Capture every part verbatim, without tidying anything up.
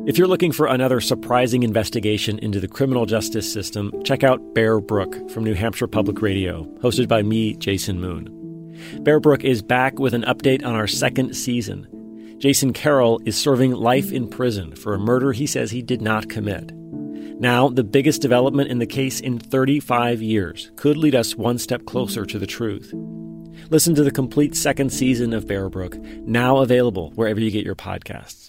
If you're looking for another surprising investigation into the criminal justice system, check out Bear Brook from New Hampshire Public Radio, hosted by me, Jason Moon. Bear Brook is back with an update on our second season. Jason Carroll is serving life in prison for a murder he says he did not commit. Now, the biggest development in the case in thirty-five years could lead us one step closer to the truth. Listen to the complete second season of Bear Brook, now available wherever you get your podcasts.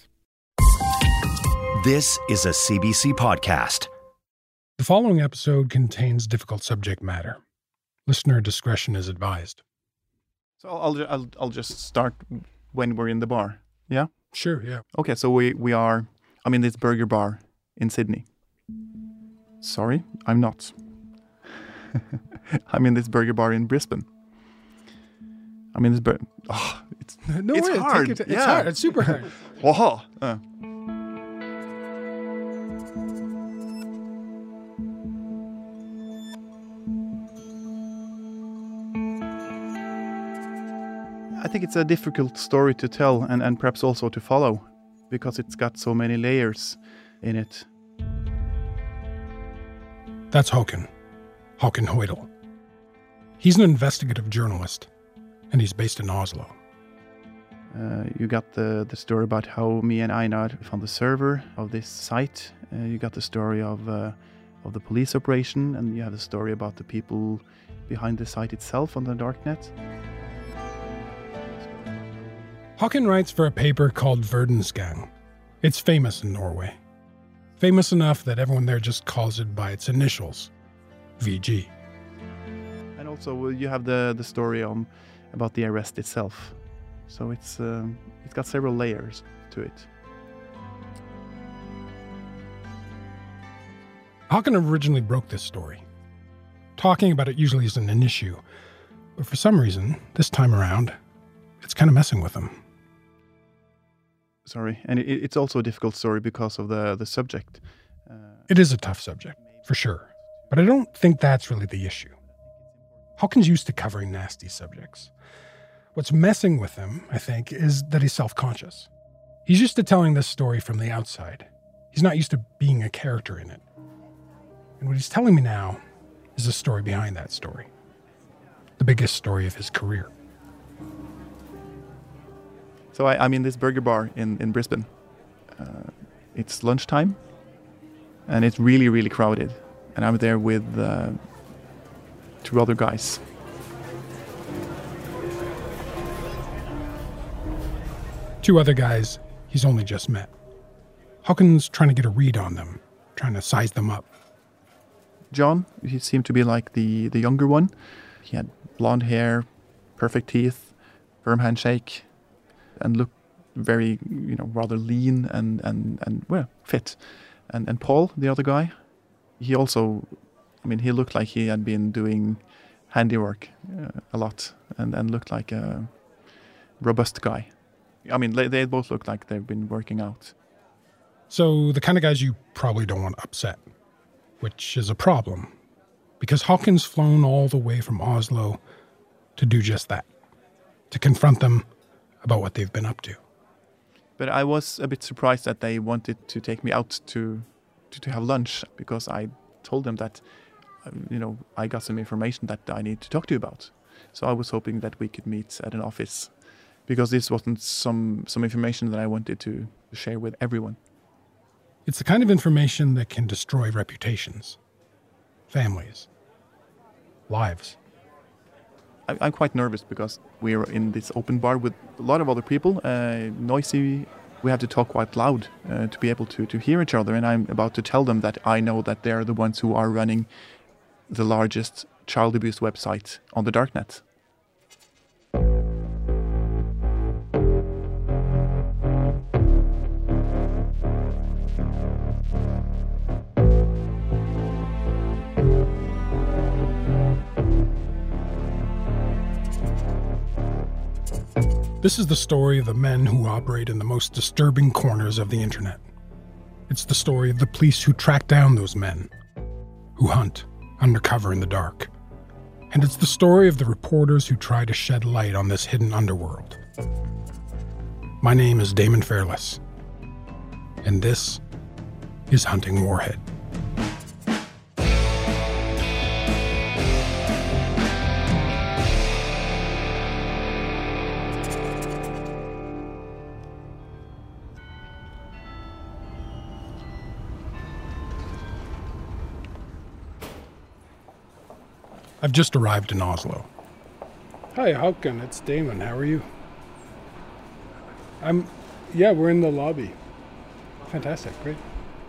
This is a C B C podcast. The following episode contains difficult subject matter. Listener discretion is advised. So I'll I'll I'll just start when we're in the bar. Yeah? Sure, yeah. Okay, so we we are I'm in this burger bar in Sydney. Sorry, I'm not. I'm in this burger bar in Brisbane. I'm in this burger. Oh, it's No, it's wait, hard. Take it, it's yeah. hard. It's super hard. Whoa. Uh. I think it's a difficult story to tell and, and perhaps also to follow because it's got so many layers in it. That's Håkon. Håkon Højdahl. He's an investigative journalist, and he's based in Oslo. Uh, you got the, the story about how me and Einar found the server of this site. Uh, you got the story of uh, of the police operation, and you have the story about the people behind the site itself on the darknet. Håkon writes for a paper called Verdensgang. It's famous in Norway. Famous enough that everyone there just calls it by its initials, V G. And also uh, you have the, the story on about the arrest itself. So it's um, it's got several layers to it. Håkon originally broke this story. Talking about it usually isn't an issue, but for some reason, this time around, it's kind of messing with him. Sorry, and it, it's also a difficult story because of the, the subject. Uh, It is a tough subject, for sure, but I don't think that's really the issue. Håkon's used to covering nasty subjects. What's messing with him, I think, is that he's self-conscious. He's used to telling this story from the outside. He's not used to being a character in it. And what he's telling me now is the story behind that story. The biggest story of his career. So I, I'm in this burger bar in, in Brisbane. Uh, it's lunchtime, and it's really, really crowded. And I'm there with uh, two other guys. Two other guys he's only just met. Håkon's trying to get a read on them, trying to size them up. John, he seemed to be like the, the younger one. He had blonde hair, perfect teeth, firm handshake, and looked very, you know, rather lean and, and, and well, fit. And and Paul, the other guy, he also, I mean, he looked like he had been doing handiwork uh, a lot and, and looked like a robust guy. I mean, they, they both look like they've been working out. So the kind of guys you probably don't want to upset, which is a problem, because Håkon's flown all the way from Oslo to do just that, to confront them about what they've been up to. But I was a bit surprised that they wanted to take me out to, to, to have lunch, because I told them that, uh, you know, I got some information that I need to talk to you about. So I was hoping that we could meet at an office, because this wasn't some, some information that I wanted to share with everyone. It's the kind of information that can destroy reputations, families, lives. I, I'm quite nervous because we're in this open bar with a lot of other people, uh, noisy. We have to talk quite loud uh, to be able to, to hear each other. And I'm about to tell them that I know that they're the ones who are running the largest child abuse website on the darknet. This is the story of the men who operate in the most disturbing corners of the internet. It's the story of the police who track down those men, who hunt undercover in the dark. And it's the story of the reporters who try to shed light on this hidden underworld. My name is Damon Fairless, and this is hunting Warhead. I've just arrived in Oslo. Hi, Håkon. It's Damon. How are you? I'm... Yeah, we're in the lobby. Fantastic. Great.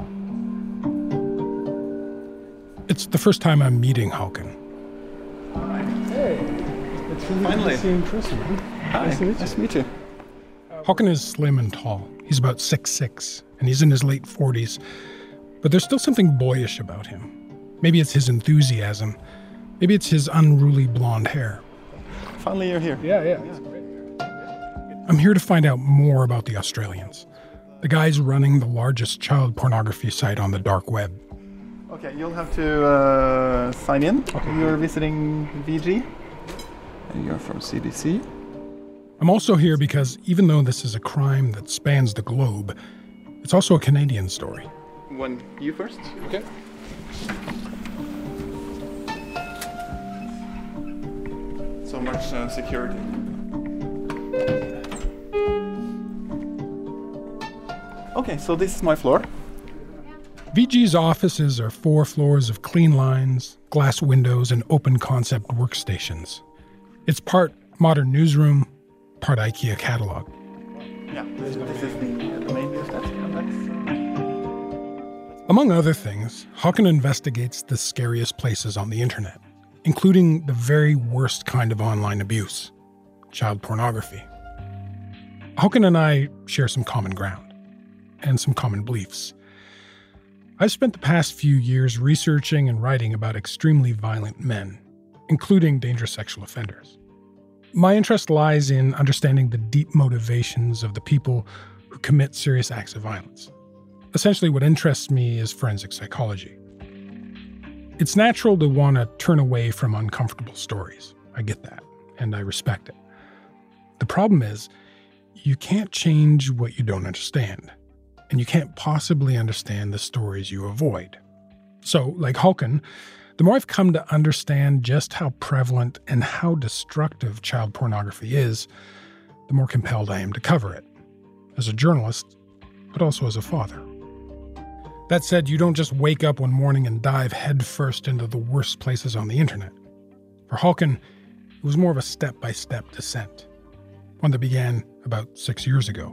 It's the first time I'm meeting Håkon. Hi. Hey. It's really Finally. good to see you in person, man. Hi. Nice to meet you. Nice to meet you. Håkon is slim and tall. He's about six foot six, and he's in his late forties. But there's still something boyish about him. Maybe it's his enthusiasm. Maybe it's his unruly blonde hair. Finally, you're here. Yeah, yeah. It's great. I'm here to find out more about the Australians, the guys running the largest child pornography site on the dark web. Okay, you'll have to uh, sign in. Okay. You're visiting V G. And you're from C B C. I'm also here because even though this is a crime that spans the globe, it's also a Canadian story. One, you first. Okay. So much uh, security. Okay, so this is my floor. V G's offices are four floors of clean lines, glass windows, and open concept workstations. It's part modern newsroom, part IKEA catalog. Yeah, this, this is the, the main view steps. Among other things, Håkon investigates the scariest places on the internet, including the very worst kind of online abuse, child pornography. Håkon and I share some common ground and some common beliefs. I've spent the past few years researching and writing about extremely violent men, including dangerous sexual offenders. My interest lies in understanding the deep motivations of the people who commit serious acts of violence. Essentially, what interests me is forensic psychology. It's natural to want to turn away from uncomfortable stories. I get that, and I respect it. The problem is, you can't change what you don't understand, and you can't possibly understand the stories you avoid. So, like Håkon, the more I've come to understand just how prevalent and how destructive child pornography is, the more compelled I am to cover it, as a journalist, but also as a father. That said, you don't just wake up one morning and dive headfirst into the worst places on the internet. For Håkon, it was more of a step-by-step descent, one that began about six years ago.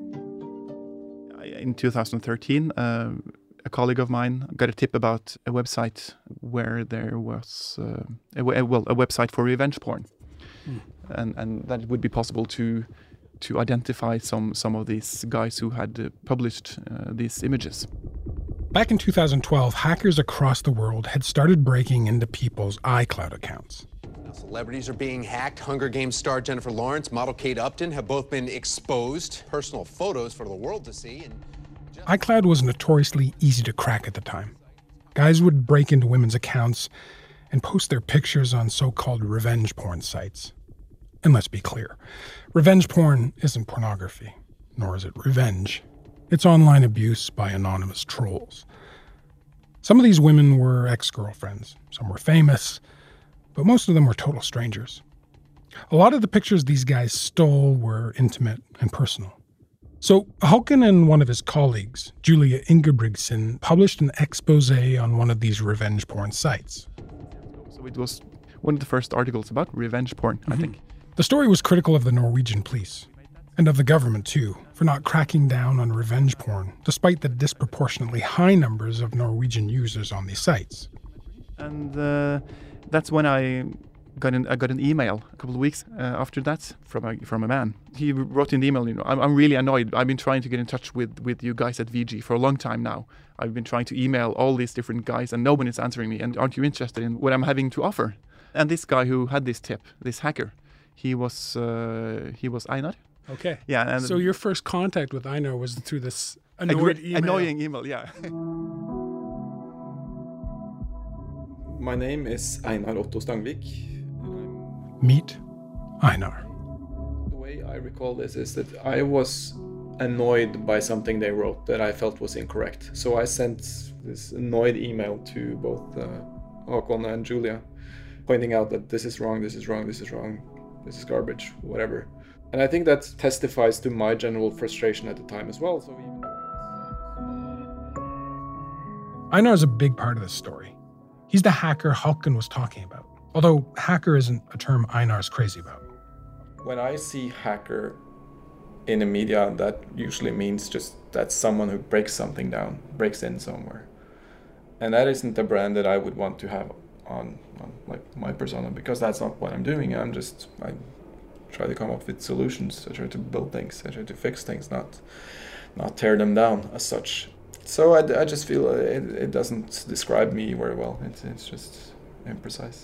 In two thousand thirteen, uh, a colleague of mine got a tip about a website where there was, uh, a, well, a website for revenge porn. Mm. And, and that it would be possible to to identify some, some of these guys who had uh, published uh, these images. Back in two thousand twelve, hackers across the world had started breaking into people's iCloud accounts. Now, celebrities are being hacked. Hunger Games star Jennifer Lawrence, model Kate Upton have both been exposed. Personal photos for the world to see. And just- iCloud was notoriously easy to crack at the time. Guys would break into women's accounts and post their pictures on so-called revenge porn sites. And let's be clear, revenge porn isn't pornography, nor is it revenge. It's online abuse by anonymous trolls. Some of these women were ex-girlfriends, some were famous, but most of them were total strangers. A lot of the pictures these guys stole were intimate and personal. So Håkon and one of his colleagues, Julia Ingebrigtsen, published an expose on one of these revenge porn sites. So it was one of the first articles about revenge porn, mm-hmm. I think. The story was critical of the Norwegian police, and of the government too, for not cracking down on revenge porn, despite the disproportionately high numbers of Norwegian users on these sites. And uh, that's when I got an I got an email a couple of weeks uh, after that from a from a man. He wrote in the email, you know, I'm, I'm really annoyed. I've been trying to get in touch with, with you guys at V G for a long time now. I've been trying to email all these different guys, and no one is answering me. And aren't you interested in what I'm having to offer? And this guy who had this tip, this hacker, he was uh, he was Einar. Okay. Yeah. And so your first contact with Einar was through this annoyed gr- email. Annoying email, yeah. My name is Einar Otto Stangvik. Meet Einar. The way I recall this is that I was annoyed by something they wrote that I felt was incorrect. So I sent this annoyed email to both uh, Håkon and Julia, pointing out that this is wrong, this is wrong, this is wrong, this is garbage, whatever. And I think that testifies to my general frustration at the time as well. So even... Einar is a big part of this story. He's the hacker Håkon was talking about, although hacker isn't a term Einar's crazy about. When I see hacker in the media, that usually means just that's someone who breaks something down, breaks in somewhere. And that isn't the brand that I would want to have on, on like my persona, because that's not what I'm doing. I'm just, I try to come up with solutions. I try to build things. I try to fix things, not not tear them down as such. So I, I just feel it, it doesn't describe me very well. It's, it's just imprecise.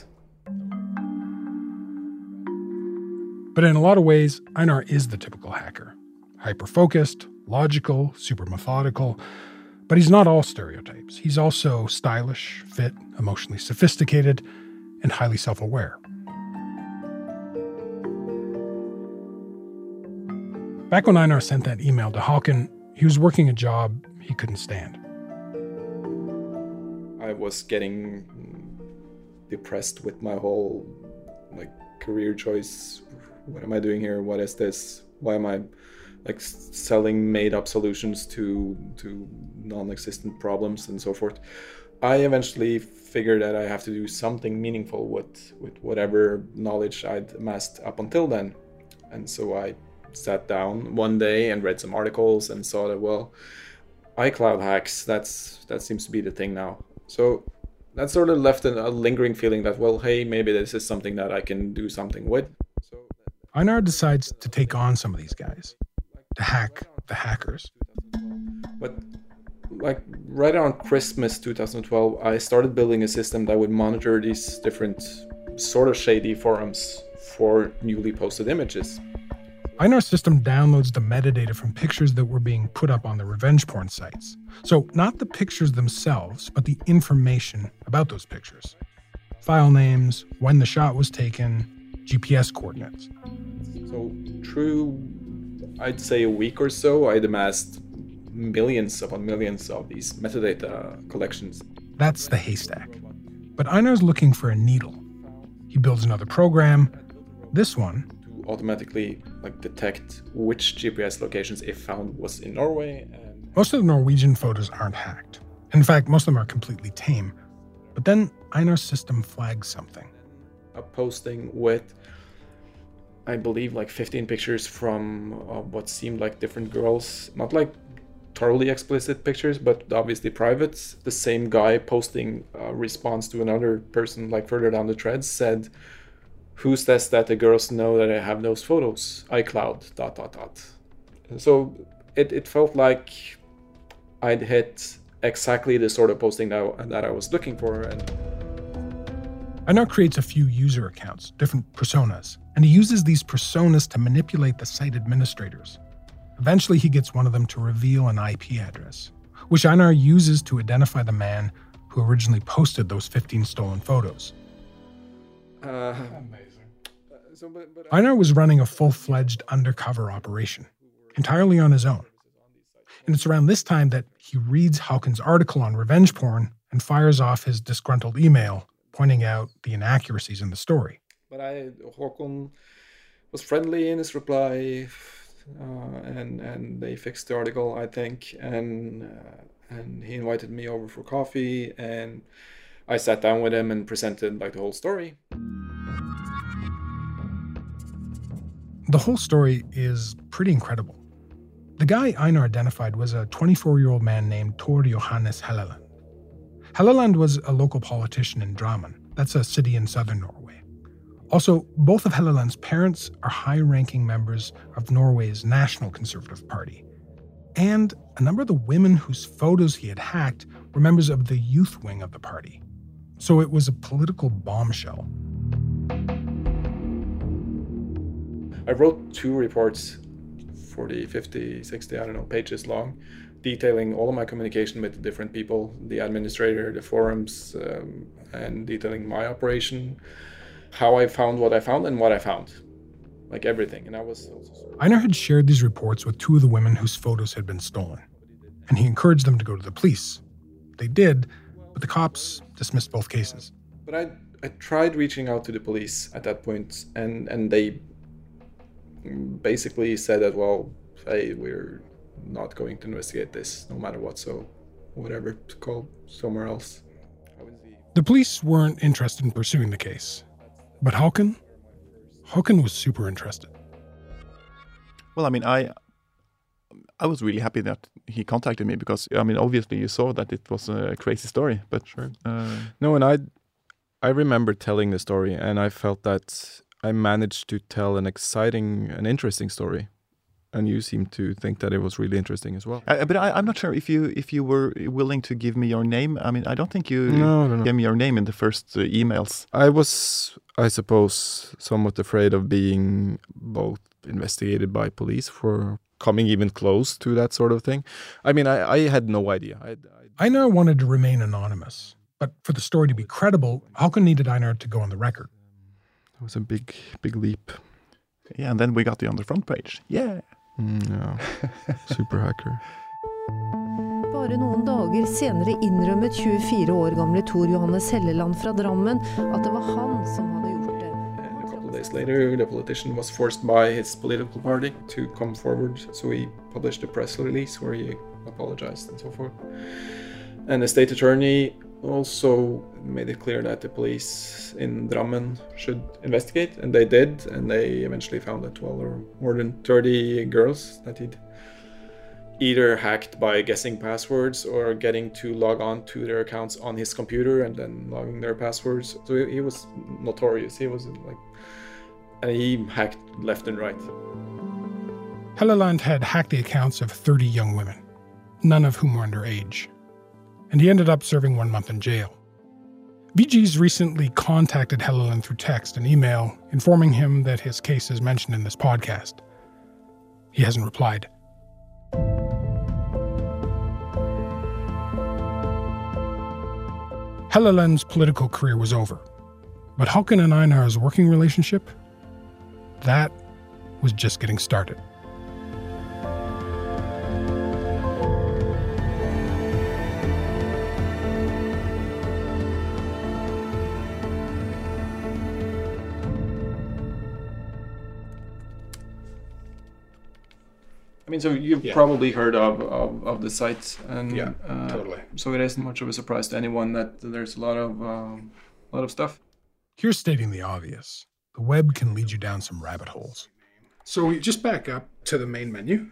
But in a lot of ways, Einar is the typical hacker. Hyper-focused, logical, super methodical. But he's not all stereotypes. He's also stylish, fit, emotionally sophisticated, and highly self-aware. Back when Einar sent that email to Håkon, he was working a job he couldn't stand. I was getting depressed with my whole like career choice. What am I doing here? What is this? Why am I like selling made-up solutions to to non-existent problems and so forth? I eventually figured that I have to do something meaningful with with whatever knowledge I'd amassed up until then. And so I sat down one day and read some articles and saw that, well, iCloud hacks, that's that seems to be the thing now. So that sort of left a, a lingering feeling that, well, hey, maybe this is something that I can do something with. So Einar decides to take on some of these guys, to hack the hackers. But like right around Christmas two thousand twelve, I started building a system that would monitor these different sort of shady forums for newly posted images. Einar's system downloads the metadata from pictures that were being put up on the revenge porn sites. So not the pictures themselves, but the information about those pictures. File names, when the shot was taken, G P S coordinates. So through, I'd say a week or so, I'd amassed millions upon millions of these metadata collections. That's the haystack. But Einar's looking for a needle. He builds another program, this one, automatically like detect which G P S locations, if found, was in Norway. And most of the Norwegian photos aren't hacked. In fact, most of them are completely tame. But then Einar's system flags something. A posting with, I believe, like fifteen pictures from uh, what seemed like different girls. Not like totally explicit pictures, but obviously private. The same guy posting a response to another person like further down the thread said, "Who says that the girls know that I have those photos? iCloud, dot, dot, dot." So it, it felt like I'd hit exactly the sort of posting that, that I was looking for. And Einar creates a few user accounts, different personas, and he uses these personas to manipulate the site administrators. Eventually, he gets one of them to reveal an I P address, which Einar uses to identify the man who originally posted those fifteen stolen photos. Uh, So, but, but Einar was running a full-fledged undercover operation, entirely on his own. And it's around this time that he reads Håkon's article on revenge porn and fires off his disgruntled email, pointing out the inaccuracies in the story. But I, Håkon was friendly in his reply, uh, and and they fixed the article, I think, and uh, and he invited me over for coffee, and I sat down with him and presented like the whole story. The whole story is pretty incredible. The guy Einar identified was a twenty-four-year-old man named Tor Johannes Helleland. Helleland was a local politician in Drammen. That's a city in southern Norway. Also, both of Helleland's parents are high-ranking members of Norway's National Conservative Party. And a number of the women whose photos he had hacked were members of the youth wing of the party. So it was a political bombshell. I wrote two reports, forty, fifty, sixty, I don't know, pages long, detailing all of my communication with the different people, the administrator, the forums, um, and detailing my operation, how I found what I found and what I found. like everything. And I was also... Einar had shared these reports with two of the women whose photos had been stolen, and he encouraged them to go to the police. They did, but the cops dismissed both cases. But I I tried reaching out to the police at that point, and, and they basically said that, well, hey, we're not going to investigate this no matter what, so whatever, to call somewhere else. The police weren't interested in pursuing the case, but Håkan? Håkan was super interested. Well, I mean, I I was really happy that he contacted me because, I mean, obviously you saw that it was a crazy story, but... Sure. Uh, no, and I, I remember telling the story, and I felt that I managed to tell an exciting and interesting story. And you seem to think that it was really interesting as well. Uh, but I, I'm not sure if you if you were willing to give me your name. I mean, I don't think you no, no, no. gave me your name in the first uh, emails. I was, I suppose, somewhat afraid of being both investigated by police for coming even close to that sort of thing. I mean, I, I had no idea. I, I... Einar wanted to remain anonymous, but for the story to be credible, Håkan needed Einar to go on the record. It was a big, big leap. Yeah, and then we got you on the front page. Yeah. Mm, ja. Superhacker. Bare noen dager senere innrømmet tjuefire år gamle Tor Johannes Helleland fra Drammen at det var han som hadde gjort det. And a couple of days later, the politician was forced by his political party to come forward, so he published a press release where he apologized and so forth. And the state attorney also made it clear that the police in Drammen should investigate, and they did, and they eventually found that twelve or more than thirty girls that he'd either hacked by guessing passwords or getting to log on to their accounts on his computer and then logging their passwords. So he, he was notorious. He was like, and he hacked left and right. Helleland had hacked the accounts of thirty young women, none of whom were underage. And he ended up serving one month in jail. V G's recently contacted Helleland through text and email, informing him that his case is mentioned in this podcast. He hasn't replied. Helleland's political career was over, but Håkan and Einar's working relationship, that was just getting started. I mean, so you've yeah. probably heard of, of, of the site, and yeah, uh, totally. So it isn't much of a surprise to anyone that there's a lot of um, a lot of stuff. Here's stating the obvious: the web can lead you down some rabbit holes. So we just back up to the main menu.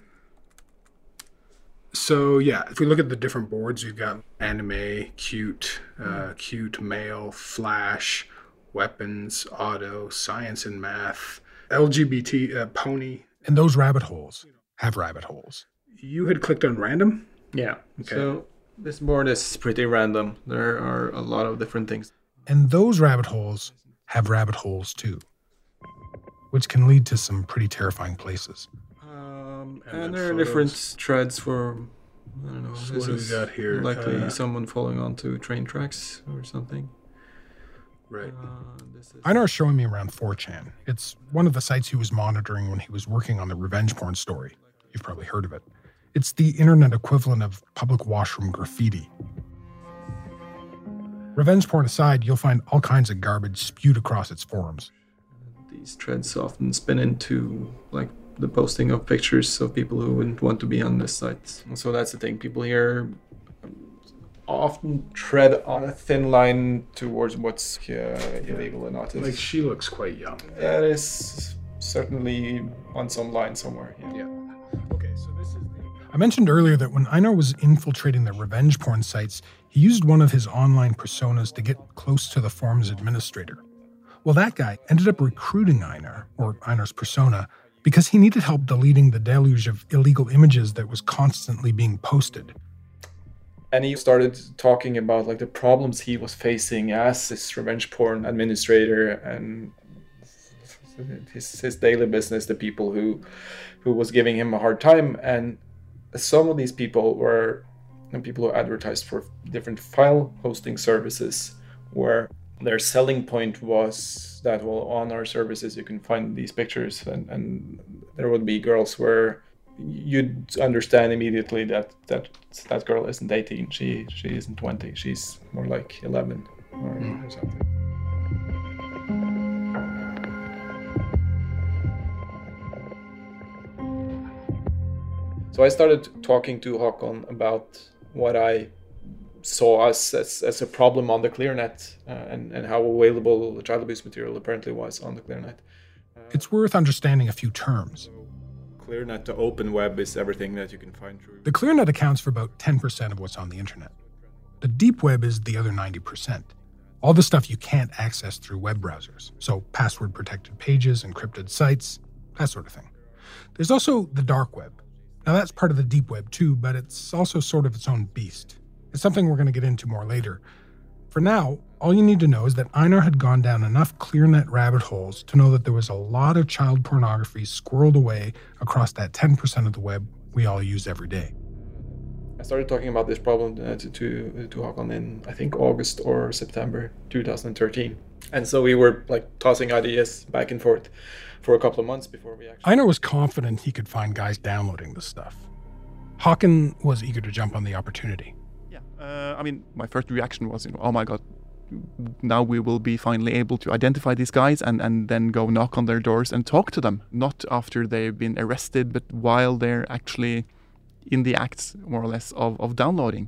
So yeah, if we look at the different boards, we've got anime, cute, uh, cute, mail, flash, weapons, auto, science and math, L G B T, uh, pony, and those rabbit holes have rabbit holes. You had clicked on random? Yeah. Okay. So this board is pretty random. There are a lot of different things. And those rabbit holes have rabbit holes too, which can lead to some pretty terrifying places. Um, And and then there are photos. different threads for, I don't know, So this what do we is got here? likely Uh, someone falling onto train tracks or something. Right. Uh, this is... Einar's showing me around four chan. It's one of the sites he was monitoring when he was working on the revenge porn story. You've probably heard of it. It's the internet equivalent of public washroom graffiti. Revenge porn aside, you'll find all kinds of garbage spewed across its forums. These threads often spin into like the posting of pictures of people who wouldn't want to be on this site. So that's the thing. People here often tread on a thin line towards what's uh, illegal and not. Like, she looks quite young. That is certainly on some line somewhere. Yeah. Yeah. Okay, so this is the... I mentioned earlier that when Einar was infiltrating the revenge porn sites, he used one of his online personas to get close to the forum's administrator. Well, that guy ended up recruiting Einar, or Einar's persona, because he needed help deleting the deluge of illegal images that was constantly being posted. And he started talking about like the problems he was facing as this revenge porn administrator and his his daily business, the people who who was giving him a hard time. And some of these people were people who advertised for different file hosting services where Their selling point was that, well, on our services you can find these pictures, and, and there would be girls where you'd understand immediately that that that girl isn't eighteen, she she isn't twenty, she's more like eleven or, mm. or something. So I started talking to Håkon about what I saw as, as, as a problem on the ClearNet uh, and, and how available child abuse material apparently was on the ClearNet. Uh, it's worth understanding a few terms. ClearNet to open web is everything that you can find through. The ClearNet accounts for about ten percent of what's on the internet. The deep web is the other ninety percent. All the stuff you can't access through web browsers. So password-protected pages, encrypted sites, that sort of thing. There's also the dark web. Now that's part of the deep web too, but it's also sort of its own beast. It's something we're going to get into more later. For now, all you need to know is that Einar had gone down enough ClearNet rabbit holes to know that there was a lot of child pornography squirreled away across that ten percent of the web we all use every day. I started talking about this problem uh, to, to, to Håkon in, I think, August or September two thousand thirteen. And so we were like tossing ideas back and forth for a couple of months before we actually... Einar was confident he could find guys downloading this stuff. Håkon was eager to jump on the opportunity. Yeah, uh, I mean, my first reaction was, you know, oh my God, now we will be finally able to identify these guys and, and then go knock on their doors and talk to them. Not after they've been arrested, but while they're actually in the act, more or less, of, of downloading.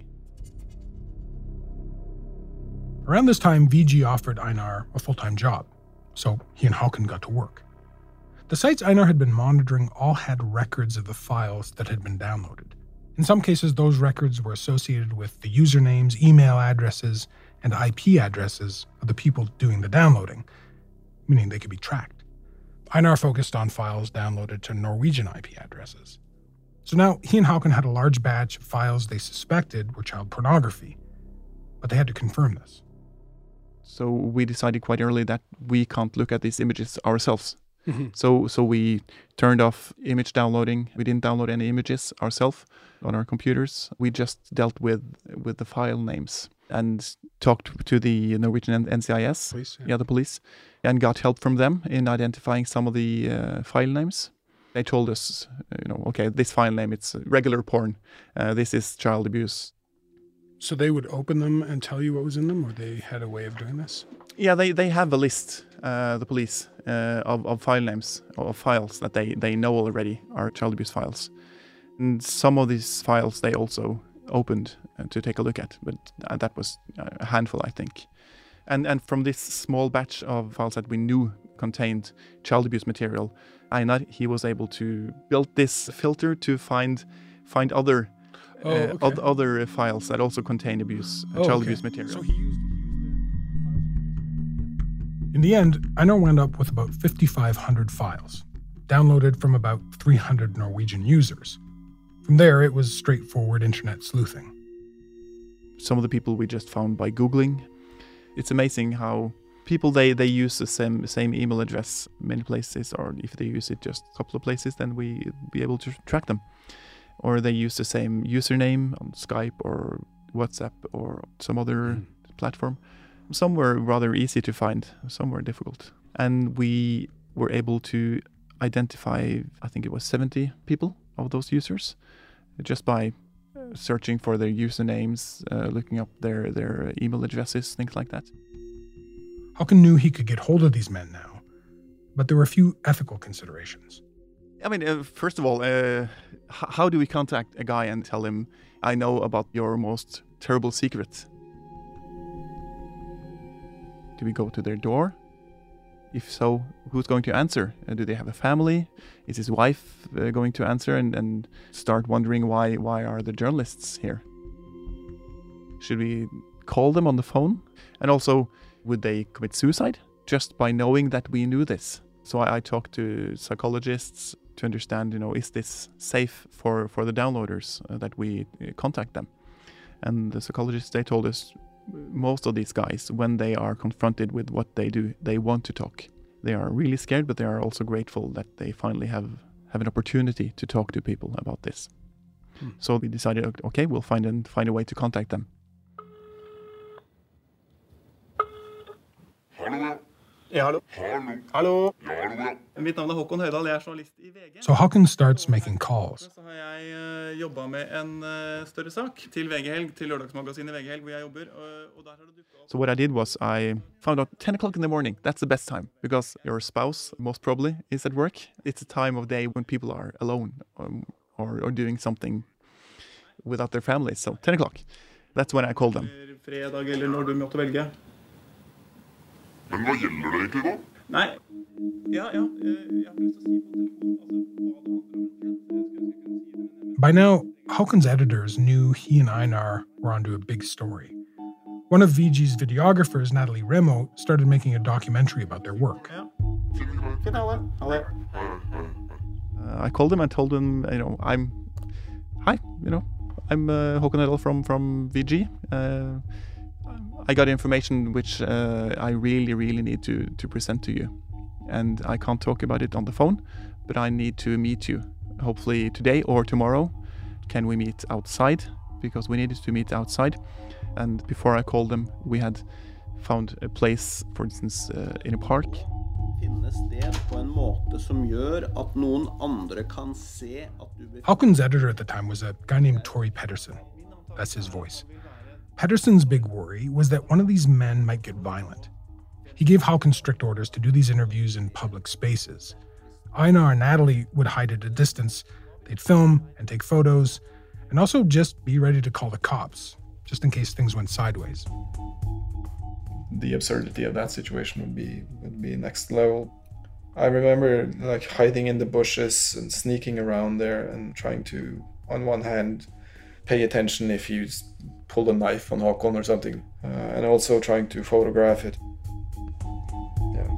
Around this time, V G offered Einar a full-time job, so he and Håkon got to work. The sites Einar had been monitoring all had records of the files that had been downloaded. In some cases, those records were associated with the usernames, email addresses, and I P addresses of the people doing the downloading, meaning they could be tracked. Einar focused on files downloaded to Norwegian I P addresses. So now he and Håkon had a large batch of files they suspected were child pornography, but they had to confirm this. So we decided quite early that we can't look at these images ourselves. Mm-hmm. So so we turned off image downloading. We didn't download any images ourselves on our computers. We just dealt with with the file names and talked to the Norwegian N C I S, police, yeah. yeah, the police, and got help from them in identifying some of the uh, file names. They told us, you know, okay, this file name, it's regular porn. Uh, this is child abuse. So they would open them and tell you what was in them, or they had a way of doing this? Yeah, they, they have a list, uh, the police, uh, of, of file names, of files that they, they know already are child abuse files. And some of these files they also opened uh, to take a look at, but uh, that was a handful, I think. And and from this small batch of files that we knew contained child abuse material, Einar, he was able to build this filter to find find other oh, uh, okay. od- other files that also contain abuse, uh, oh, child okay. abuse material. So he used, in the end, Einar wound up with about fifty-five hundred files, downloaded from about three hundred Norwegian users. From there, it was straightforward internet sleuthing. Some of the people we just found by Googling. It's amazing how people, they, they use the same same email address many places, or if they use it just a couple of places, then we be able to track them. Or they use the same username on Skype or WhatsApp or some other mm. platform. Some were rather easy to find, some were difficult. And we were able to identify, I think it was seventy people of those users, just by searching for their usernames, uh, looking up their, their email addresses, things like that. Håkon knew he could get hold of these men now, but there were a few ethical considerations. I mean, uh, first of all, uh, h- how do we contact a guy and tell him, I know about your most terrible secret? Do we go to their door? If so, who's going to answer? Uh, do they have a family? Is his wife uh, going to answer and, and start wondering why why are the journalists here? Should we call them on the phone? And also, would they commit suicide just by knowing that we knew this? So I, I talked to psychologists to understand, you know, is this safe for, for the downloaders uh, that we uh, contact them? And the psychologists, they told us most of these guys, when they are confronted with what they do, they want to talk. They are really scared, but they are also grateful that they finally have, have an opportunity to talk to people about this. Hmm. So we decided, okay, we'll find and find a way to contact them. Ja, hallo. Hallo. Mitt navn er Håkon Høydal, jeg er journalist I V G. So Håkon starts making calls. Så har jeg uh, jobbet med en uh, større sak til V G-helg, til lørdagsmagasinet V G-helg, hvor jeg jobber, og, og der har det dukket opp. So what I did was I found out ten o'clock in the morning, that's the best time, because your spouse, most probably, is at work. It's a time of day when people are alone um, or, or doing something without their families, so ten o'clock. That's when I called them. Fredag eller når du måtte velge. Men hva gjelder det egentlig da? Nei, ja, ja, jeg har lyst til å si på telefonen, By now, Håkon's editors knew he and Einar were onto a big story. One of V G's videographers, Natalie Remo, started making a documentary about their work. Ja. Fint, alle. Alle. Uh, I called him and told him, you know, I'm, hi, you know, I'm uh, Håkon Høydal from, from V G. Uh, I got information which uh, I really, really need to, to present to you. And I can't talk about it on the phone, but I need to meet you. Hopefully today or tomorrow. Can we meet outside? Because we needed to meet outside. And before I called them, we had found a place, for instance, uh, in a park. Håkon's editor at the time was a guy named Tori Pedersen. That's his voice. Pedersen's big worry was that one of these men might get violent. He gave Håkon strict orders to do these interviews in public spaces. Einar and Natalie would hide at a distance. They'd film and take photos, and also just be ready to call the cops, just in case things went sideways. The absurdity of that situation would be would be next level. I remember like hiding in the bushes and sneaking around there and trying to, on one hand, pay attention if you pulled a knife on Håkon or something, uh, and also trying to photograph it. Yeah.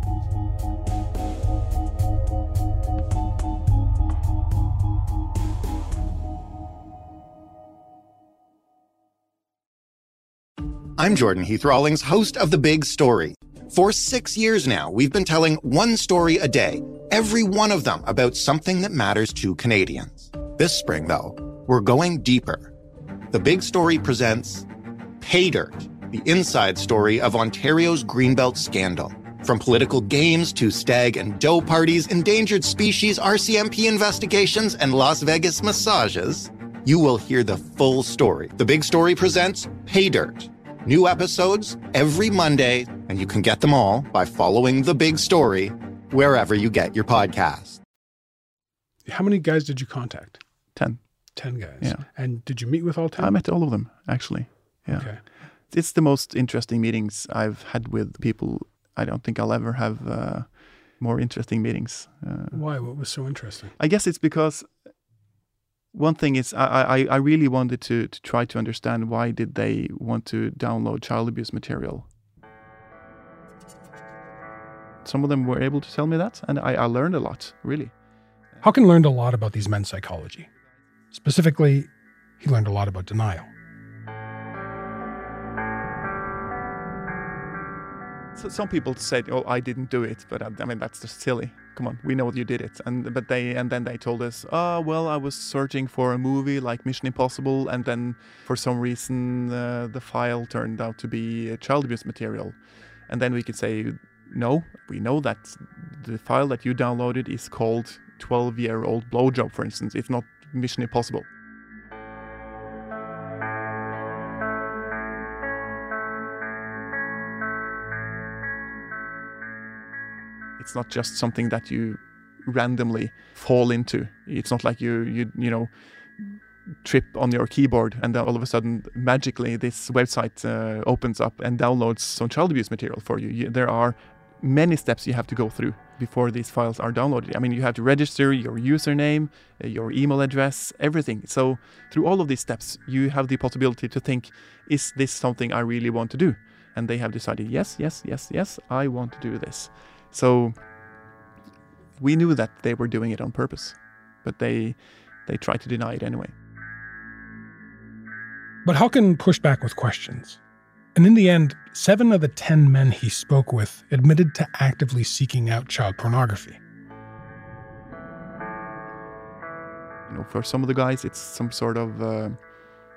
I'm Jordan Heath Rawlings, host of The Big Story. For six years now, we've been telling one story a day, every one of them about something that matters to Canadians. This spring, though, we're going deeper. The Big Story presents Pay Dirt, the inside story of Ontario's Greenbelt scandal. From political games to stag and doe parties, endangered species R C M P investigations, and Las Vegas massages, you will hear the full story. The Big Story presents Pay Dirt. New episodes every Monday, and you can get them all by following The Big Story wherever you get your podcast. How many guys did you contact? Ten. Ten guys. Yeah. And did you meet with all ten? I met all of them, actually. Yeah. Okay. It's the most interesting meetings I've had with people. I don't think I'll ever have uh, more interesting meetings. Uh, Why? What was so interesting? I guess it's because one thing is I, I, I really wanted to, to try to understand why did they want to download child abuse material. Some of them were able to tell me that, and I, I learned a lot, really. Håkon learned a lot about these men's psychology. Specifically, he learned a lot about denial. So some people said, "Oh, I didn't do it," but I, I mean that's just silly. Come on, we know you did it. And but they and then they told us, "Oh, well, I was searching for a movie like Mission Impossible, and then for some reason uh, the file turned out to be child abuse material." And then we could say, "No, we know that the file that you downloaded is called twelve-year-old blowjob, for instance. It's not Mission Impossible." It's not just something that you randomly fall into. It's not like you, you, you know, trip on your keyboard and then all of a sudden, magically, this website uh, opens up and downloads some child abuse material for you. you. There are many steps you have to go through before these files are downloaded. I mean, you have to register your username, uh, your email address, everything. So through all of these steps, you have the possibility to think, is this something I really want to do? And they have decided, yes, yes, yes, yes, I want to do this. So we knew that they were doing it on purpose, but they they tried to deny it anyway. But Håkon pushed back with questions. And in the end, seven of the ten men he spoke with admitted to actively seeking out child pornography. You know, for some of the guys, it's some sort of uh,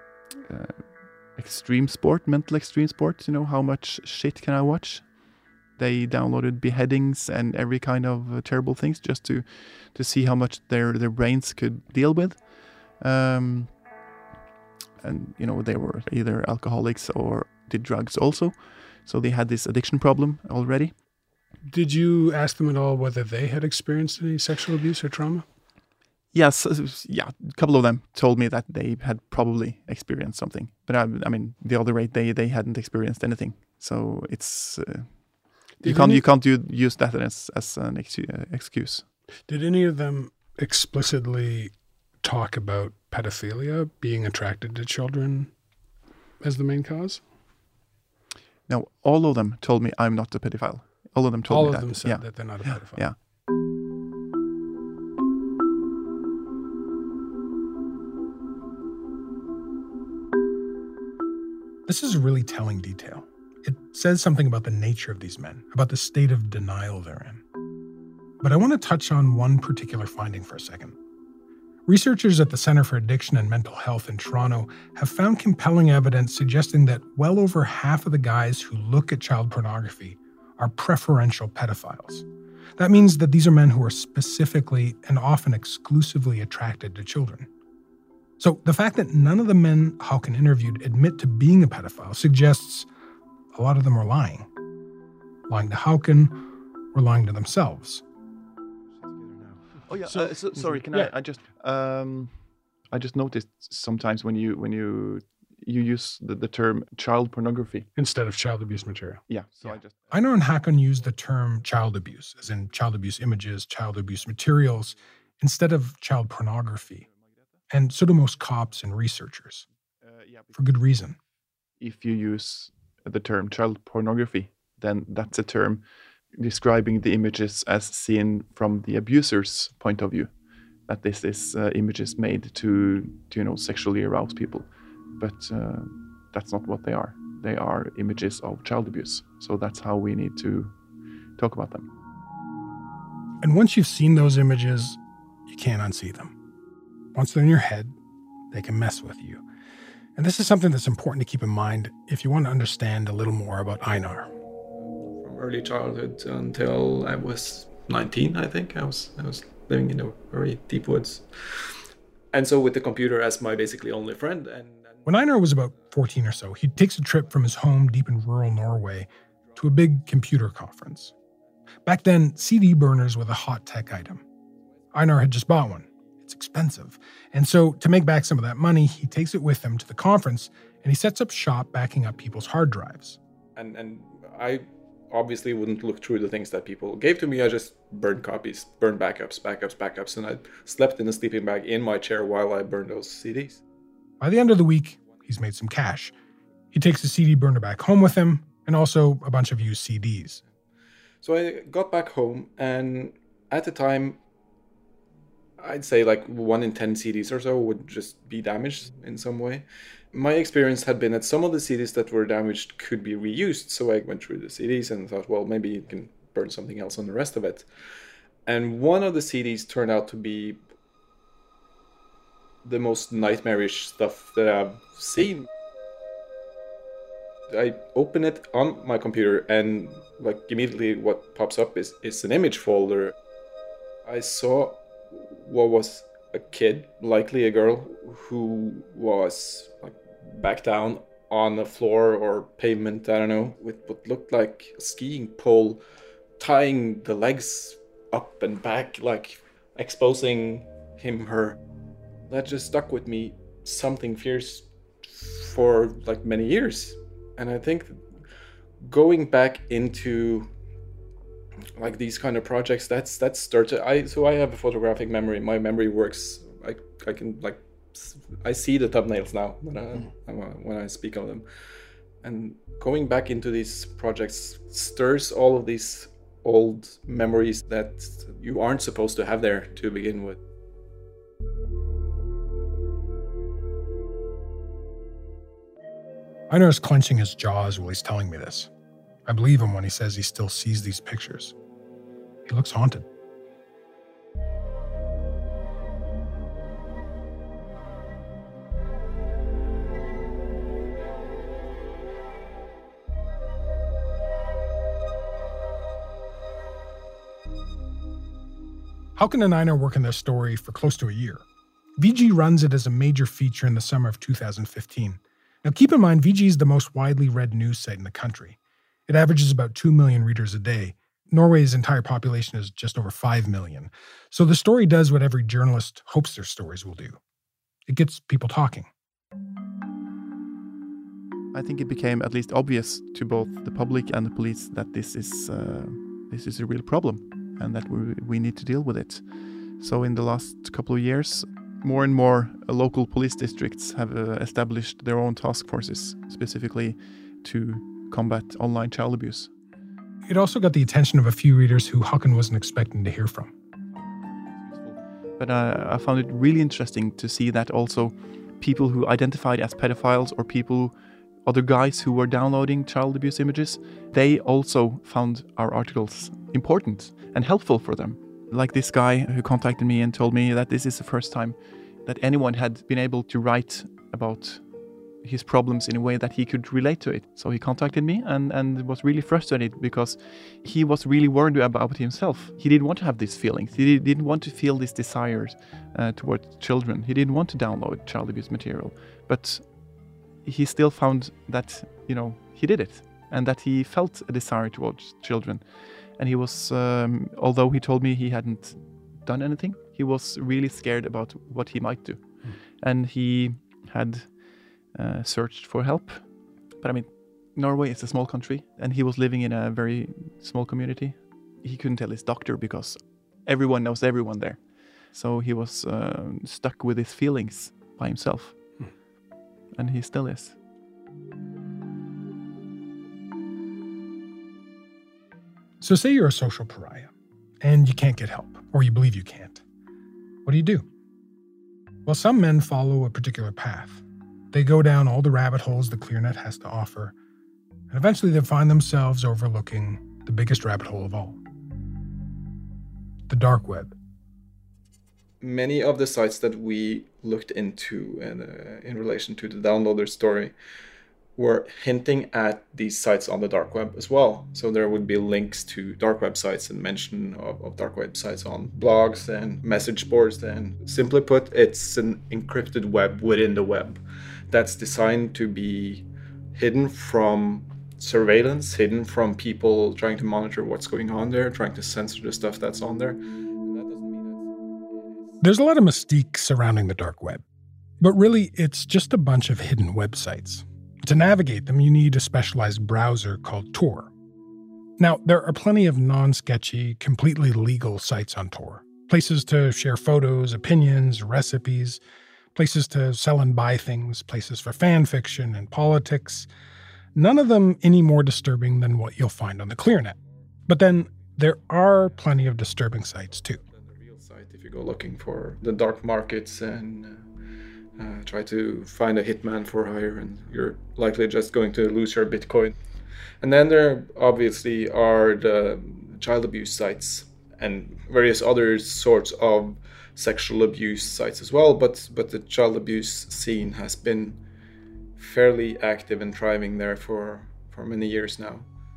uh, extreme sport, mental extreme sport. You know, how much shit can I watch? They downloaded beheadings and every kind of uh, terrible things just to to see how much their, their brains could deal with. Um, and, you know, they were either alcoholics or did drugs also. So they had this addiction problem already. Did you ask them at all whether they had experienced any sexual abuse or trauma? Yes, yeah, a couple of them told me that they had probably experienced something. But I, I mean, the other eight, they, they hadn't experienced anything. So it's... Uh, You can't, you can't use that as, as an excuse. Did any of them explicitly talk about pedophilia, being attracted to children, as the main cause? No, all of them told me I'm not a pedophile. All of them told all me that. All of them said yeah. that they're not a pedophile. Yeah. This is a really telling detail. It says something about the nature of these men, about the state of denial they're in. But I want to touch on one particular finding for a second. Researchers at the Centre for Addiction and Mental Health in Toronto have found compelling evidence suggesting that well over half of the guys who look at child pornography are preferential pedophiles. That means that these are men who are specifically and often exclusively attracted to children. So the fact that none of the men Hauken interviewed admit to being a pedophile suggests a lot of them are lying. Lying to Hauken or lying to themselves. Oh yeah, so, uh, so, sorry, can yeah. I, I just um, I just noticed sometimes when you when you you use the, the term child pornography instead of child abuse material. Yeah, so yeah. I just Einar and Hauken use the term child abuse, as in child abuse images, child abuse materials, instead of child pornography. And so do most cops and researchers. Uh, yeah, for good reason. If you use the term child pornography, then that's a term describing the images as seen from the abuser's point of view. That this is uh, images made to, to, you know, sexually arouse people. But uh, that's not what they are. They are images of child abuse. So that's how we need to talk about them. And once you've seen those images, you can't unsee them. Once they're in your head, they can mess with you. And this is something that's important to keep in mind if you want to understand a little more about Einar. From early childhood until I was nineteen, I think, I was I was living in the very deep woods. And so with the computer as my basically only friend. And, and When Einar was about fourteen or so, he takes a trip from his home deep in rural Norway to a big computer conference. Back then, C D burners were the hot tech item. Einar had just bought one. It's expensive. And so to make back some of that money, he takes it with him to the conference and he sets up shop backing up people's hard drives. And and I obviously wouldn't look through the things that people gave to me. I just burned copies, burned backups, backups, backups. And I slept in a sleeping bag in my chair while I burned those C Ds. By the end of the week, he's made some cash. He takes the C D burner back home with him and also a bunch of used C Ds. So I got back home, and at the time, I'd say like one in ten C Ds or so would just be damaged in some way. My experience had been that some of the C Ds that were damaged could be reused. So I went through the C Ds and thought, well, maybe you can burn something else on the rest of it. And one of the C Ds turned out to be the most nightmarish stuff that I've seen. I open it on my computer and like immediately what pops up is, is an image folder. I saw what was a kid, likely a girl, who was like back down on the floor or pavement, I don't know, with what looked like a skiing pole, tying the legs up and back, like exposing him, her. That just stuck with me, something fierce, for like many years. And I think going back into like these kind of projects, that's that started. I so I have a photographic memory. My memory works. I I can like I see the thumbnails now when I when I speak of them. And going back into these projects stirs all of these old memories that you aren't supposed to have there to begin with. Einar's clenching his jaws while he's telling me this. I believe him when he says he still sees these pictures. He looks haunted. Halkin and Einar work on this story for close to a year. V G runs it as a major feature in the summer of two thousand fifteen. Now keep in mind, V G is the most widely read news site in the country. It averages about two million readers a day. Norway's entire population is just over five million. So the story does what every journalist hopes their stories will do. It gets people talking. I think it became at least obvious to both the public and the police that this is uh, this is a real problem and that we, we need to deal with it. So in the last couple of years, more and more uh, local police districts have uh, established their own task forces specifically to combat online child abuse. It also got the attention of a few readers who Halkin wasn't expecting to hear from. But uh, I found it really interesting to see that also people who identified as pedophiles or people, other guys who were downloading child abuse images, they also found our articles important and helpful for them. Like this guy who contacted me and told me that this is the first time that anyone had been able to write about his problems in a way that he could relate to it. So he contacted me and, and was really frustrated because he was really worried about himself. He didn't want to have these feelings. He didn't want to feel these desires uh, towards children. He didn't want to download child abuse material. But he still found that, you know, he did it and that he felt a desire towards children. And he was, um, although he told me he hadn't done anything, he was really scared about what he might do. Mm. And he had Uh, searched for help. But I mean, Norway is a small country and he was living in a very small community. He couldn't tell his doctor because everyone knows everyone there. So he was uh, stuck with his feelings by himself. Hmm. And he still is. So say you're a social pariah and you can't get help, or you believe you can't. What do you do? Well, some men follow a particular path. They go down all the rabbit holes the ClearNet has to offer, and eventually they find themselves overlooking the biggest rabbit hole of all. The dark web. Many of the sites that we looked into in, uh, in relation to the downloader story were hinting at these sites on the dark web as well. So there would be links to dark web sites and mention of, of dark web sites on blogs and message boards. And simply put, it's an encrypted web within the web that's designed to be hidden from surveillance, hidden from people trying to monitor what's going on there, trying to censor the stuff that's on there. And that doesn't mean that... There's a lot of mystique surrounding the dark web, but really it's just a bunch of hidden websites. To navigate them, you need a specialized browser called Tor. Now, there are plenty of non-sketchy, completely legal sites on Tor. Places to share photos, opinions, recipes, places to sell and buy things, places for fan fiction and politics. None of them any more disturbing than what you'll find on the ClearNet. But then there are plenty of disturbing sites too. The real site, if you go looking for the dark markets and uh, uh, try to find a hitman for hire, and you're likely just going to lose your Bitcoin. And then there obviously are the child abuse sites and various other sorts of sexual abuse sites as well, but but the child abuse scene has been fairly active and thriving there for, for many years now.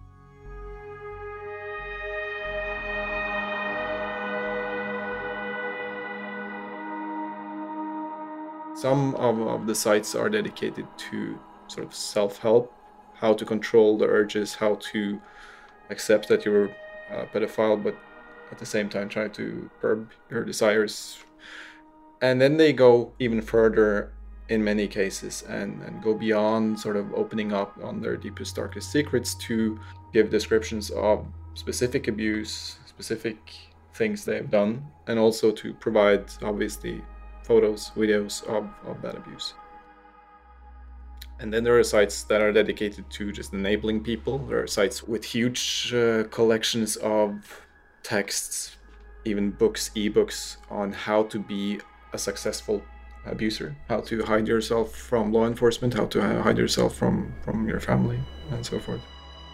Some of, of the sites are dedicated to sort of self-help, how to control the urges, how to accept that you're a pedophile, but at the same time try to curb your desires. And then they go even further in many cases and, and go beyond sort of opening up on their deepest, darkest secrets to give descriptions of specific abuse, specific things they've done, and also to provide, obviously, photos, videos of, of that abuse. And then there are sites that are dedicated to just enabling people. There are sites with huge uh, collections of texts, even books, ebooks on how to be a successful abuser, how to hide yourself from law enforcement, how to hide yourself from, from your family, and so forth.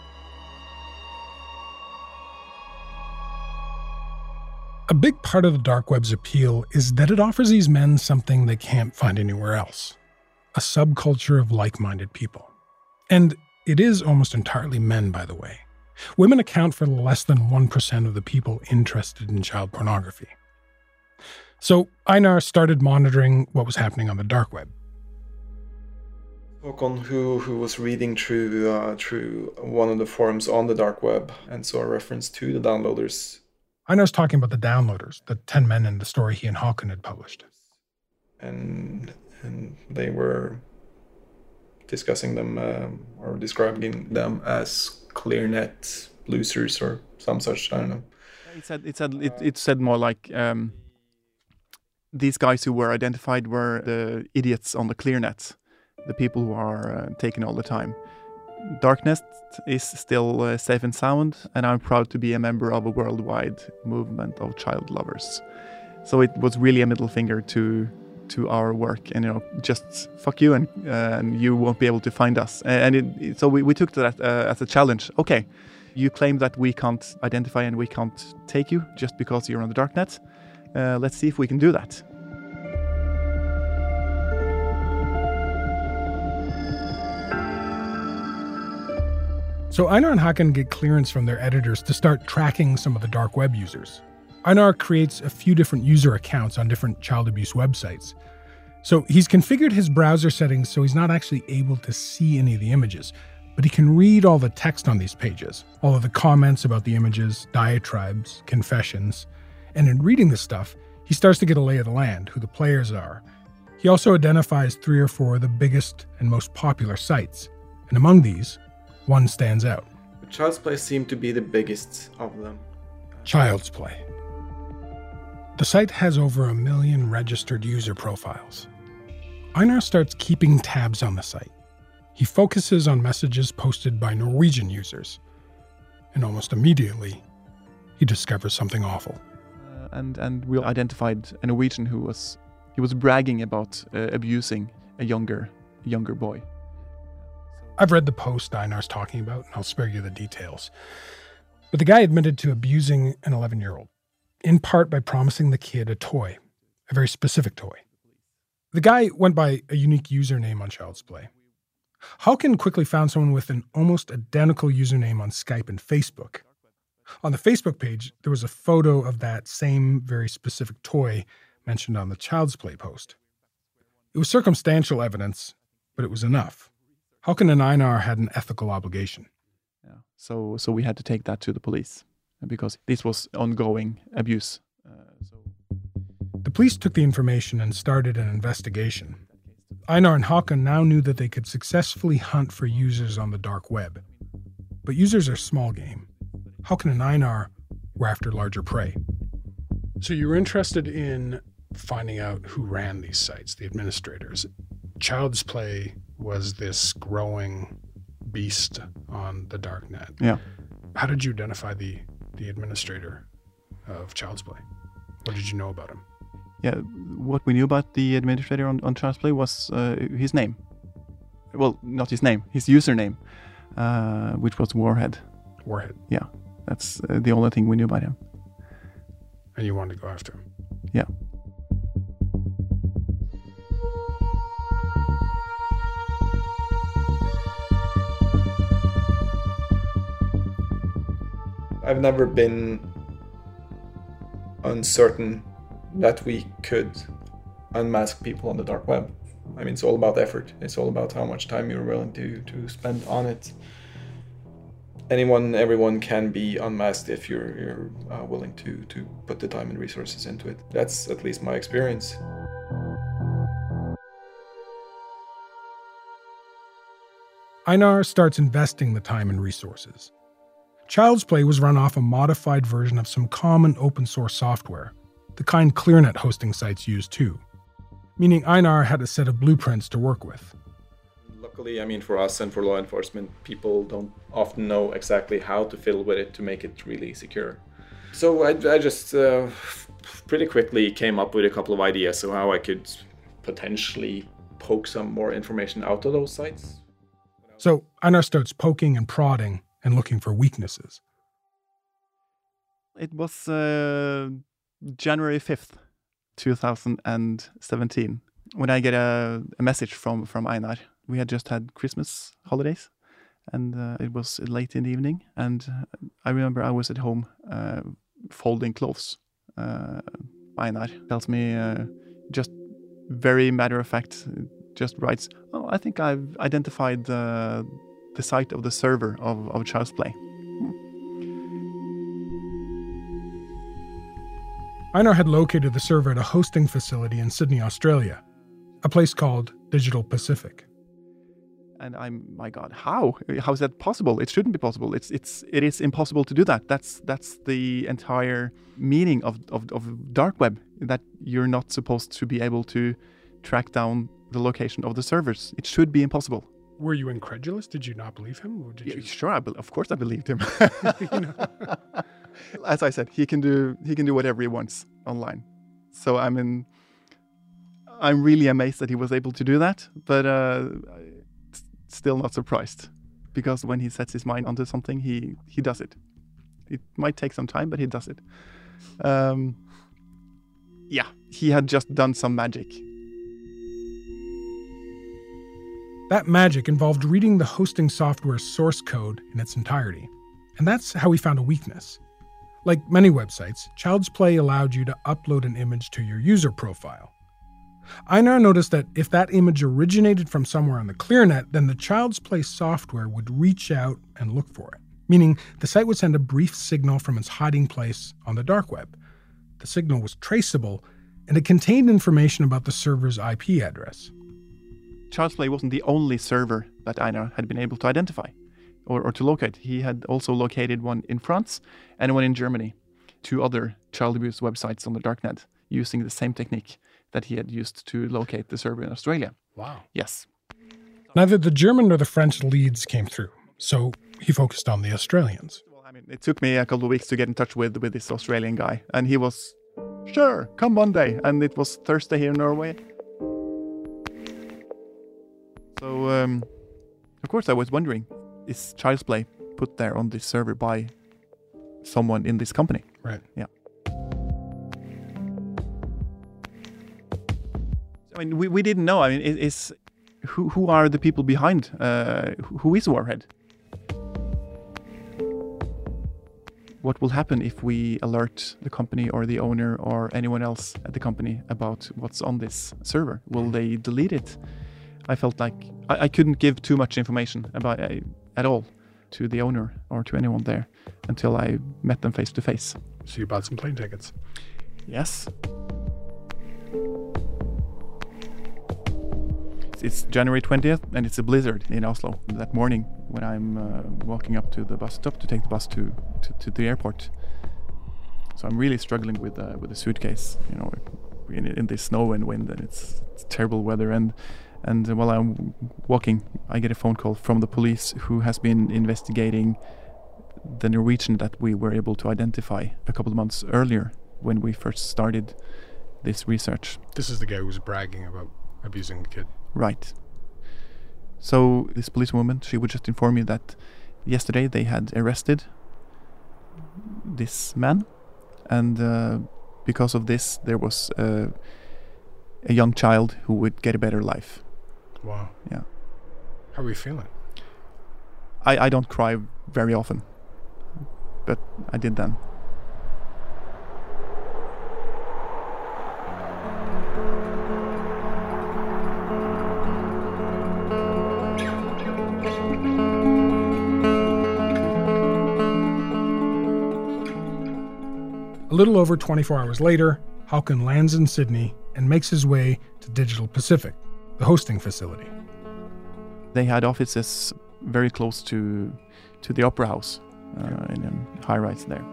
A big part of the dark web's appeal is that it offers these men something they can't find anywhere else. A subculture of like-minded people. And it is almost entirely men, by the way. Women account for less than one percent of the people interested in child pornography. So Einar started monitoring what was happening on the dark web. Håkon, who who was reading through uh, through one of the forums on the dark web and saw a reference to the downloaders. Einar's talking about the downloaders, the ten men in the story he and Håkon had published. And and they were discussing them um, or describing them as ClearNet losers or some such. I don't know. It said it said it, it said more like um, these guys who were identified were the idiots on the ClearNet. The people who are uh, taken all the time. Darknet is still uh, safe and sound, and I'm proud to be a member of a worldwide movement of child lovers. So it was really a middle finger to to our work, and you know, just fuck you, and uh, and you won't be able to find us. And it, it, so we, we took that uh, as a challenge. Okay, you claim that we can't identify and we can't take you just because you're on the darknet. Uh, let's see if we can do that. So Einar and Håkon get clearance from their editors to start tracking some of the dark web users. Einar creates a few different user accounts on different child abuse websites. So he's configured his browser settings so he's not actually able to see any of the images, but he can read all the text on these pages, all of the comments about the images, diatribes, confessions. And in reading this stuff, he starts to get a lay of the land, who the players are. He also identifies three or four of the biggest and most popular sites. And among these, one stands out. Child's Play seemed to be the biggest of them. Child's Play. The site has over a million registered user profiles. Einar starts keeping tabs on the site. He focuses on messages posted by Norwegian users. And almost immediately, he discovers something awful. Uh, and, and we identified a Norwegian who was he was bragging about uh, abusing a younger younger boy. I've read the post Einar's talking about, and I'll spare you the details. But the guy admitted to abusing an eleven-year-old, in part by promising the kid a toy, a very specific toy. The guy went by a unique username on Child's Play. Håkon quickly found someone with an almost identical username on Skype and Facebook. On the Facebook page, there was a photo of that same very specific toy mentioned on the Child's Play post. It was circumstantial evidence, but it was enough. Håkon and Einar had an ethical obligation. Yeah. So, so we had to take that to the police because this was ongoing abuse. Uh, so. The police took the information and started an investigation. Einar and Håkon now knew that they could successfully hunt for users on the dark web. But users are small game. Håkon and Einar were after larger prey. So you were interested in finding out who ran these sites, the administrators. Child's Play was this growing beast on the darknet. Yeah. How did you identify the, the administrator of Child's Play? What did you know about him? Yeah, what we knew about the administrator on, on Child's Play was uh, his name. Well, not his name, his username, uh, which was Warhead. Warhead. Yeah, that's uh, the only thing we knew about him. And you wanted to go after him? Yeah. I've never been uncertain that we could unmask people on the dark web. I mean, it's all about effort. It's all about how much time you're willing to, to spend on it. Anyone, everyone can be unmasked if you're, you're uh, willing to, to put the time and resources into it. That's at least my experience. Einar starts investing the time and resources. Child's Play was run off a modified version of some common open source software, the kind ClearNet hosting sites use too, meaning Einar had a set of blueprints to work with. Luckily, I mean, for us and for law enforcement, people don't often know exactly how to fiddle with it to make it really secure. So I, I just uh, pretty quickly came up with a couple of ideas of how I could potentially poke some more information out of those sites. So Einar starts poking and prodding and looking for weaknesses. It was uh, January fifth, two thousand seventeen, when I get a, a message from, from Einar. We had just had Christmas holidays, and uh, it was late in the evening, and uh, I remember I was at home uh, folding clothes, uh, Einar tells me uh, just very matter of fact, just writes, oh, I think I've identified uh, the site of the server of, of Child's Play. Einar had located the server at a hosting facility in Sydney, Australia, a place called Digital Pacific. And I'm, my God, how? How is that possible? It shouldn't be possible. It's, it's, it is impossible to do that. That's, that's the entire meaning of, of, of dark web, that you're not supposed to be able to track down the location of the servers. It should be impossible. Were you incredulous? Did you not believe him? Or did Yeah, you... Sure, I be- of course I believed him. You know? As I said, he can do he can do whatever he wants online. So I mean, I'm really amazed that he was able to do that, but uh, still not surprised, because when he sets his mind onto something, he he does it. It might take some time, but he does it. Um, yeah, he had just done some magic. That magic involved reading the hosting software's source code in its entirety. And that's how he found a weakness. Like many websites, Child's Play allowed you to upload an image to your user profile. Einar noticed that if that image originated from somewhere on the ClearNet, then the Child's Play software would reach out and look for it, meaning the site would send a brief signal from its hiding place on the dark web. The signal was traceable, and it contained information about the server's I P address. Child's Play wasn't the only server that Einar had been able to identify or, or to locate. He had also located one in France and one in Germany, two other child abuse websites on the darknet using the same technique that he had used to locate the server in Australia. Wow. Yes. Neither the German nor the French leads came through, so he focused on the Australians. Well, I mean, it took me a couple of weeks to get in touch with, with this Australian guy, and he was, sure, come Monday, and it was Thursday here in Norway. So, um, of course, I was wondering, is Child's Play put there on this server by someone in this company? Right. Yeah. I mean, we, we didn't know. I mean, is who who are the people behind? Uh, who is Warhead? What will happen if we alert the company or the owner or anyone else at the company about what's on this server? Will they delete it? I felt like I, I couldn't give too much information about uh, at all to the owner or to anyone there until I met them face to face. So you bought some plane tickets. Yes. It's January twentieth, and it's a blizzard in Oslo that morning when I'm uh, walking up to the bus stop to take the bus to, to, to the airport. So I'm really struggling with uh, with the suitcase, you know, in, in this snow and wind, and it's, it's terrible weather. And and while I'm walking, I get a phone call from the police, who has been investigating the Norwegian that we were able to identify a couple of months earlier when we first started this research. This is the guy who was bragging about abusing the kid. Right. So this policewoman, she would just inform me that yesterday they had arrested this man, and uh, because of this there was uh, a young child who would get a better life. Wow. Yeah. How are you feeling? I, I don't cry very often, but I did then. A little over twenty-four hours later, Håkon lands in Sydney and makes his way to Digital Pacific, the hosting facility. They had offices very close to to the Opera House, uh, in a high-rise there.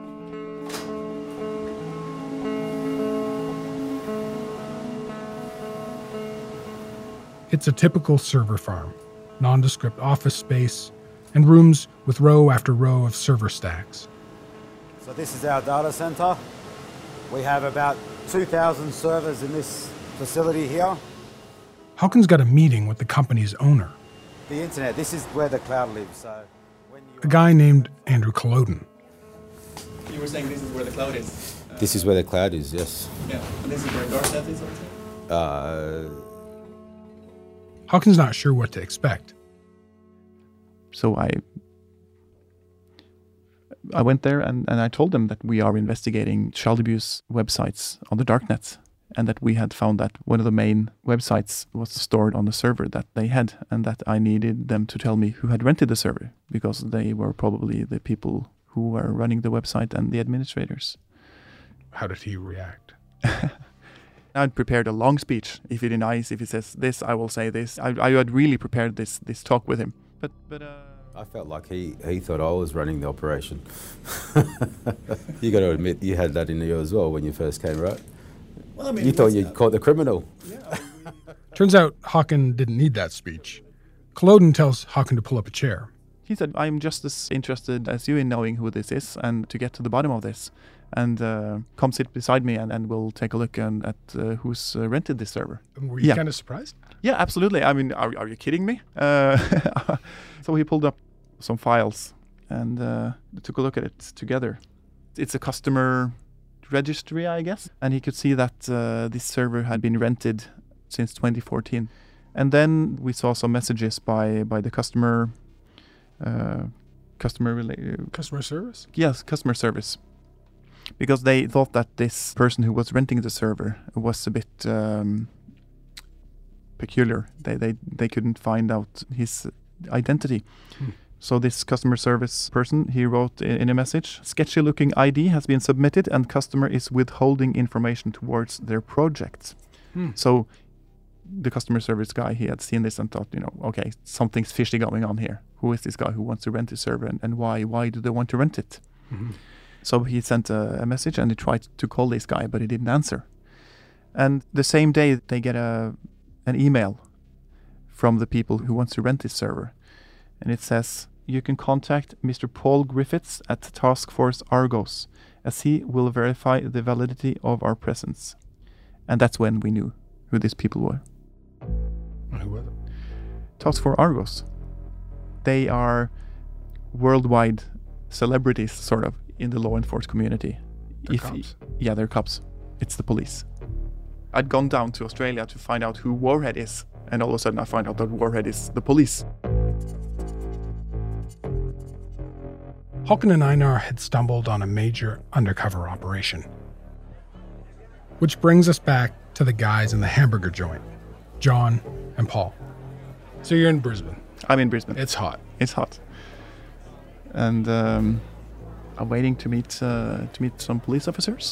It's a typical server farm, nondescript office space, and rooms with row after row of server stacks. So this is our data center. We have about two thousand servers in this facility here. Håkon's got a meeting with the company's owner, The internet, this is where the cloud lives. So when you a guy named Andrew Culloden. You were saying this is where the cloud is? Uh, this is where the cloud is, yes. Yeah, and this is where Darknet is also? Uh, Håkon's not sure what to expect. So I I went there and, and I told them that we are investigating child abuse websites on the darknet, and that we had found that one of the main websites was stored on the server that they had, and that I needed them to tell me who had rented the server, because they were probably the people who were running the website and the administrators. How did he react? I'd prepared a long speech. If he denies, if he says this, I will say this. I, I had really prepared this this talk with him. But but uh... I felt like he, he thought I was running the operation. You got to admit, you had that in you as well when you first came, right? Well, I mean, you thought you'd caught the criminal. Yeah. Turns out Håkon didn't need that speech. Culloden tells Håkon to pull up a chair. He said, I'm just as interested as you in knowing who this is and to get to the bottom of this. And uh, come sit beside me and, and we'll take a look and, at uh, who's uh, rented this server. Were you yeah. kind of surprised? Yeah, absolutely. I mean, are, are you kidding me? Uh, so he pulled up some files and uh, took a look at it together. It's a customer registry, I guess. And he could see that uh, this server had been rented since twenty fourteen. And then we saw some messages by, by the customer... Uh, customer rela- Customer service? Yes, customer service. Because they thought that this person who was renting the server was a bit um, peculiar. They, they they couldn't find out his identity. Hmm. So this customer service person, he wrote in, in a message, sketchy looking I D has been submitted and customer is withholding information towards their project. Hmm. So the customer service guy, he had seen this and thought, you know, okay, something's fishy going on here. Who is this guy who wants to rent this server and, and why? Why do they want to rent it? Mm-hmm. So he sent a, a message and he tried to call this guy, but he didn't answer. And the same day, they get a an email from the people who wants to rent this server. And it says, you can contact Mister Paul Griffiths at Task Force Argos, as he will verify the validity of our presence. And that's when we knew who these people were. Who was it? Task Force Argos. They are worldwide celebrities, sort of, in the law enforcement community. They're if cops. Yeah, they're cops. It's the police. I'd gone down to Australia to find out who Warhead is, and all of a sudden I find out that Warhead is the police. Håkon and Einar had stumbled on a major undercover operation. Which brings us back to the guys in the hamburger joint, John and Paul. So you're in Brisbane. I'm in Brisbane. It's hot. It's hot. And um, I'm waiting to meet uh, to meet some police officers.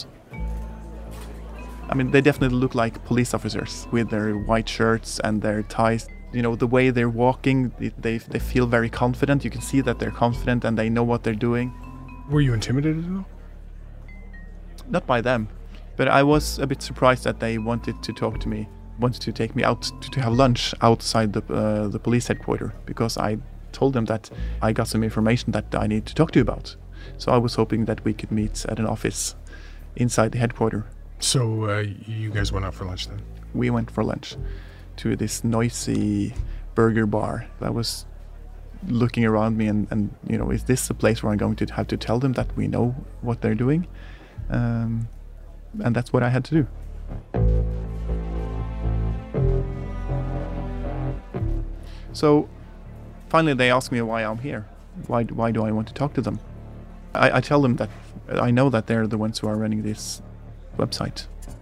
I mean, they definitely look like police officers with their white shirts and their ties. You know, the way they're walking, they they feel very confident. You can see that they're confident and they know what they're doing. Were you intimidated at all? Not by them, but I was a bit surprised that they wanted to talk to me, wanted to take me out to, to have lunch outside the uh, the police headquarters, because I told them that I got some information that I need to talk to you about. So I was hoping that we could meet at an office inside the headquarters. So uh, you guys went out for lunch then? We went for lunch to this noisy burger bar. I was looking around me and, and you know, is this the place where I'm going to have to tell them that we know what they're doing? Um, and that's what I had to do. So finally they asked me why I'm here. Why, why do I want to talk to them? I, I tell them that I know that they're the ones who are running this website.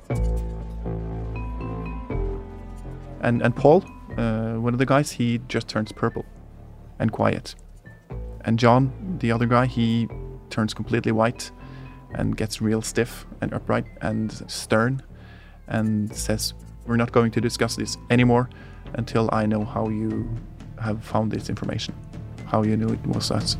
And and Paul, uh, one of the guys, he just turns purple and quiet. And John, the other guy, he turns completely white and gets real stiff and upright and stern and says, we're not going to discuss this anymore until I know how you have found this information, how you knew it was us.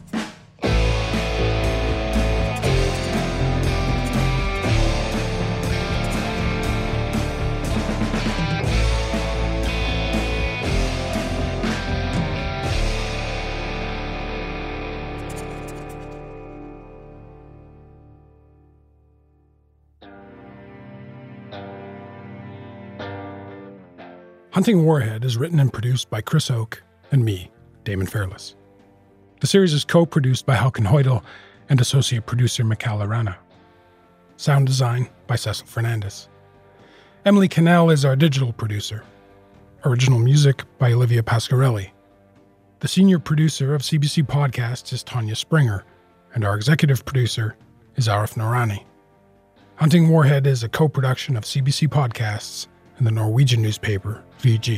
Hunting Warhead is written and produced by Chris Oke and me, Damon Fairless. The series is co-produced by Håkon Hoydal and associate producer Mikhail Arana. Sound design by Cecil Fernandez. Emily Cannell is our digital producer. Original music by Olivia Pasquarelli. The senior producer of C B C Podcasts is Tanya Springer, and our executive producer is Arif Noorani. Hunting Warhead is a co-production of C B C Podcasts and the Norwegian newspaper V G.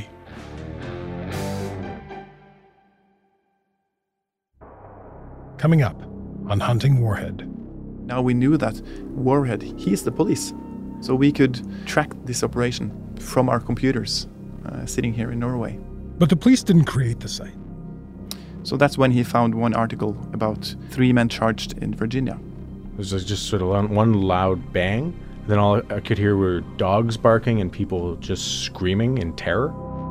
Coming up on Hunting Warhead. Now we knew that Warhead, he's the police. So we could track this operation from our computers uh, sitting here in Norway. But the police didn't create the site. So that's when he found one article about three men charged in Virginia. It was just sort of one loud bang. And then all I could hear were dogs barking and people just screaming in terror.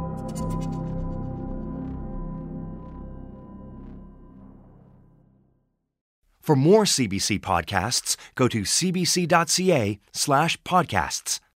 For more C B C podcasts, go to cbc.ca slash podcasts.